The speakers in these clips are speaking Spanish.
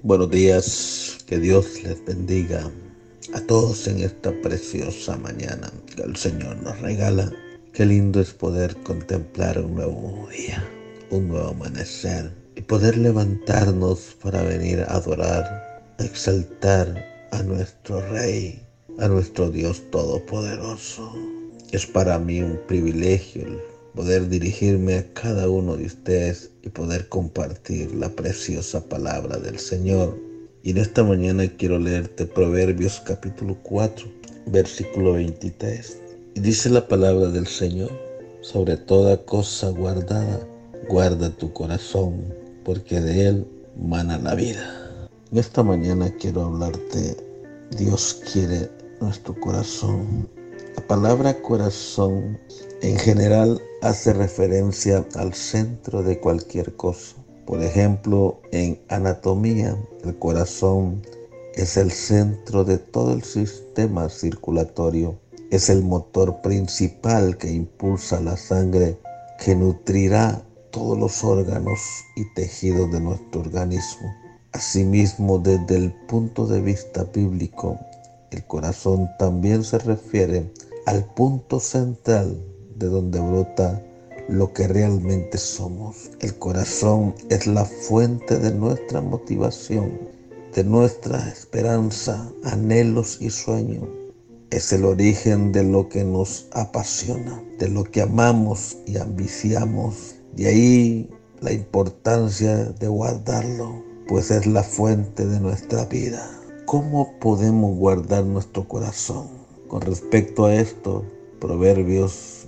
Buenos días, que Dios les bendiga a todos en esta preciosa mañana que el Señor nos regala. Qué lindo es poder contemplar un nuevo día, un nuevo amanecer y poder levantarnos para venir a adorar, a exaltar a nuestro Rey, a nuestro Dios Todopoderoso. Es para mí un privilegio el poder dirigirme a cada uno de ustedes y poder compartir la preciosa palabra del Señor. Y en esta mañana quiero leerte Proverbios capítulo 4, versículo 23. Y dice la palabra del Señor: sobre toda cosa guardada, guarda tu corazón, porque de él mana la vida. En esta mañana quiero hablarte, Dios quiere nuestro corazón. La palabra corazón en general hace referencia al centro de cualquier cosa. Por ejemplo, en anatomía, el corazón es el centro de todo el sistema circulatorio. Es el motor principal que impulsa la sangre que nutrirá todos los órganos y tejidos de nuestro organismo. Asimismo, desde el punto de vista bíblico, el corazón también se refiere al punto central de donde brota lo que realmente somos. El corazón es la fuente de nuestra motivación, de nuestra esperanza, anhelos y sueños. Es el origen de lo que nos apasiona, de lo que amamos y ambiciamos. De ahí la importancia de guardarlo, pues es la fuente de nuestra vida. ¿Cómo podemos guardar nuestro corazón? Con respecto a esto, Proverbios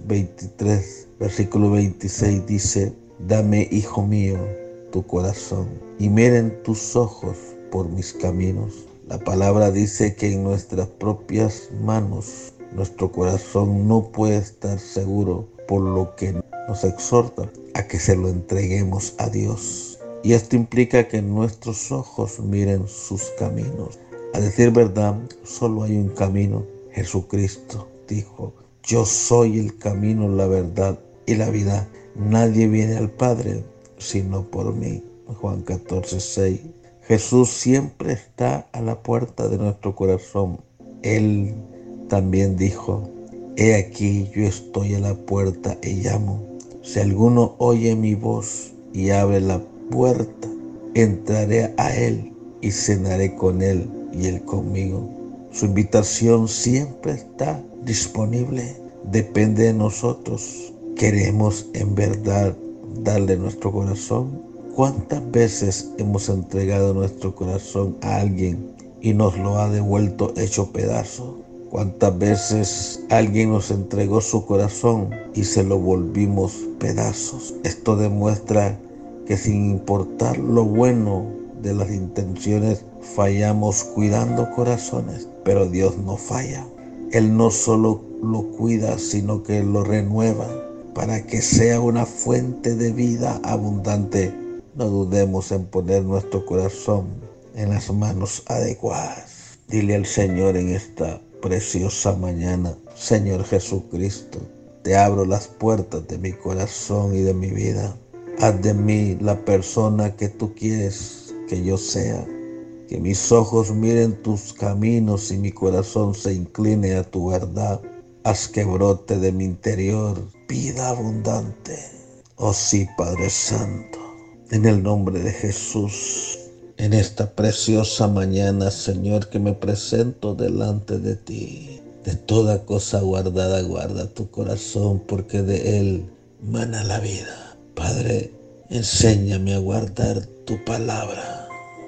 23, versículo 26 dice: dame, hijo mío, tu corazón, y miren tus ojos por mis caminos. La palabra dice que en nuestras propias manos nuestro corazón no puede estar seguro, por lo que nos exhorta a que se lo entreguemos a Dios. Y esto implica que nuestros ojos miren sus caminos. A decir verdad, solo hay un camino. Jesucristo dijo: yo soy el camino, la verdad y la vida. Nadie viene al Padre sino por mí. Juan 14:6. Jesús siempre está a la puerta de nuestro corazón. Él también dijo: he aquí, yo estoy a la puerta y llamo. Si alguno oye mi voz y abre la puerta, entraré a él y cenaré con él y él conmigo. Su invitación siempre está disponible. Depende de nosotros. ¿Queremos en verdad darle nuestro corazón? ¿Cuántas veces hemos entregado nuestro corazón a alguien y nos lo ha devuelto hecho pedazos? ¿Cuántas veces alguien nos entregó su corazón y se lo volvimos pedazos? Esto demuestra que sin importar lo bueno de las intenciones, fallamos cuidando corazones, pero Dios no falla. Él no solo lo cuida, sino que lo renueva para que sea una fuente de vida abundante. No dudemos en poner nuestro corazón en las manos adecuadas. Dile al Señor en esta preciosa mañana: Señor Jesucristo, te abro las puertas de mi corazón y de mi vida. Haz de mí la persona que tú quieres que yo sea. Que mis ojos miren tus caminos y mi corazón se incline a tu verdad. Haz que brote de mi interior vida abundante. Oh sí, Padre Santo, en el nombre de Jesús, en esta preciosa mañana, Señor, que me presento delante de ti. De toda cosa guardada, guarda tu corazón, porque de él mana la vida. Padre, enséñame a guardar tu palabra.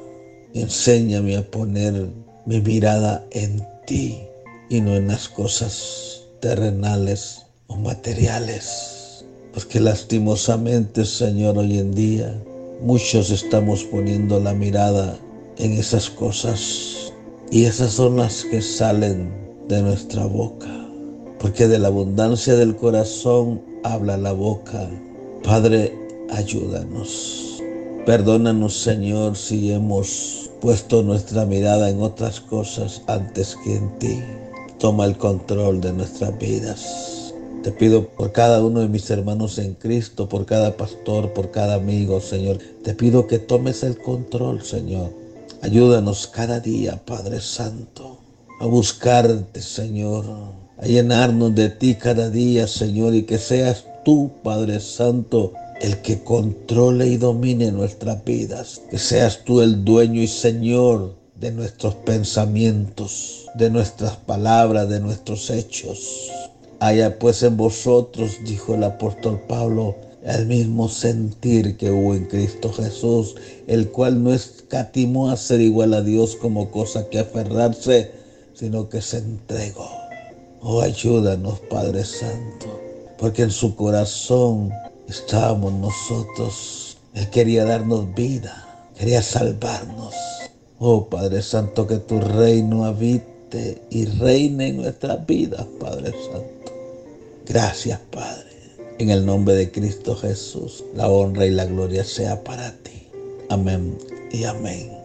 Enséñame a poner mi mirada en ti y no en las cosas terrenales o materiales. Porque lastimosamente, Señor, hoy en día muchos estamos poniendo la mirada en esas cosas, y esas son las que salen de nuestra boca. Porque de la abundancia del corazón habla la boca. Padre, ayúdanos. Perdónanos, Señor, si hemos puesto nuestra mirada en otras cosas antes que en ti. Toma el control de nuestras vidas. Te pido por cada uno de mis hermanos en Cristo, por cada pastor, por cada amigo, Señor. Te pido que tomes el control, Señor. Ayúdanos cada día, Padre Santo, a buscarte, Señor, a llenarnos de ti cada día, Señor, y que seas tú, Padre Santo, el que controle y domine nuestras vidas. Que seas tú el dueño y Señor de nuestros pensamientos, de nuestras palabras, de nuestros hechos. Haya pues en vosotros, dijo el apóstol Pablo, el mismo sentir que hubo en Cristo Jesús, el cual no escatimó a ser igual a Dios como cosa que aferrarse, sino que se entregó. Oh, ayúdanos, Padre Santo, porque en su corazón estábamos nosotros. Él quería darnos vida, quería salvarnos. Oh, Padre Santo, que tu reino habite y reine en nuestras vidas, Padre Santo. Gracias, Padre. En el nombre de Cristo Jesús, la honra y la gloria sea para ti. Amén y amén.